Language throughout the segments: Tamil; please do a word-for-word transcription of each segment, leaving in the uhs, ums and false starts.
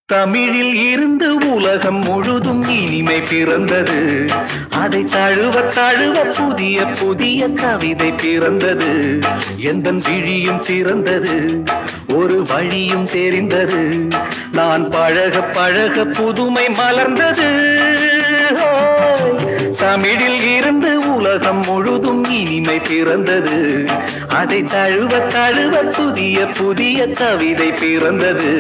தமிழில் இருந்து உலகம் முழுதும் இனிமை பிறந்தது. அதை தழுவ தழுவ புதிய புதிய கவிதை பிறந்தது. எந்தன் விழியும் திறந்தது, ஒரு வழியும் தெரிந்தது. நான் பழக பழக புதுமை மலர்ந்தது. தமிழில் இருந்து உலகம் முழுதும் இனிமை பிறந்தது. அதை தழுவ தழுவ புதிய புதிய கவிதை பிறந்தது.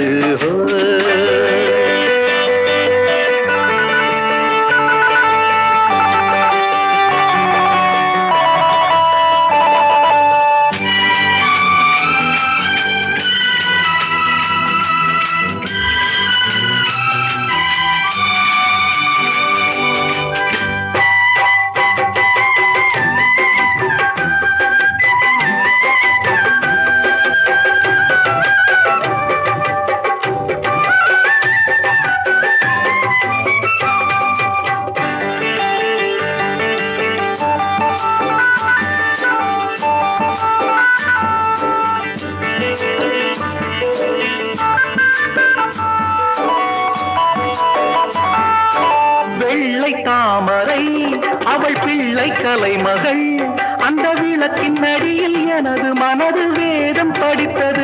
தாமரை அவள் பிள்ளை கலைமகள், அந்த விளக்கின் அடியில் எனது மனது வேதம் படித்தது.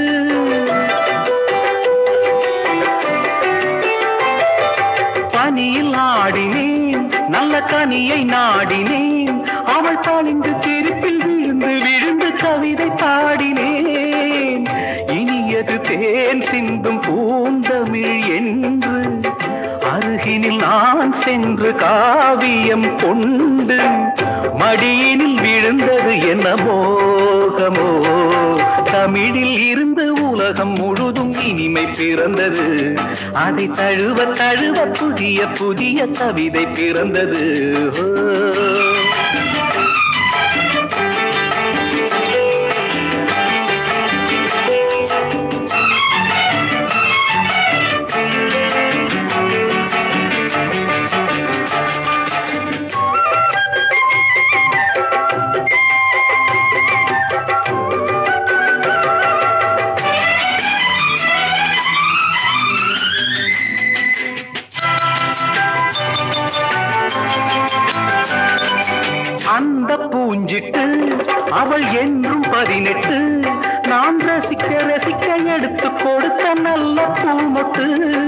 பனியில் ஆடினேன், நல்ல கனியை நாடினேன். அவள் பணிந்து சிரிப்பில் விழுந்து விழுந்து கவிதை பாடினேன். இனியது தேன் சிந்தும் பூந்தமிழ் என்று அருகினில் நான் சென்று காவியம் கொண்டு மடியினில் விழுந்தது என்ன மோகமோ. தமிழில் இருந்து உலகம் முழுதும் இனிமை பிறந்தது. அதை தழுவ தழுவ புதிய புதிய கவிதை பிறந்தது. அந்த பூஞ்சிட்டு அவள் என்றும் பதினெட்டு, நான் ரசிக்க ரசிக்க எடுத்து கொடுத்த நல்ல பூமொட்டு.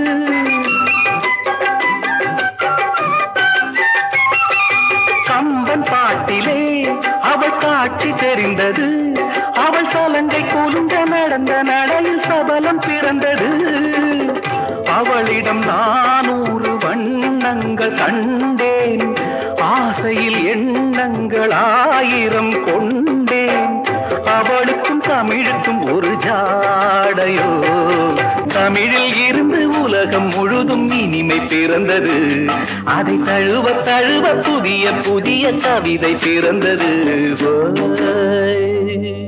கம்பன் பாட்டிலே அவள் காட்சி தெரிந்தது. அவள் சலங்கை கொலுங்க நடந்த நடையில் சபலம் பிறந்தது. அவளிடம் நானூறு வண்ணங்கள் கண்டேன், ஆசையில் எண்ணங்கள் ஆயிரம் கொண்டேன். அவளுக்கும் தமிழுக்கும் ஒரு ஜாடையோ. தமிழில் இருந்து உலகம் முழுதும் இனிமை பிறந்தது. அதை தழுவ தழுவ புதிய புதிய கவிதை பிறந்தது.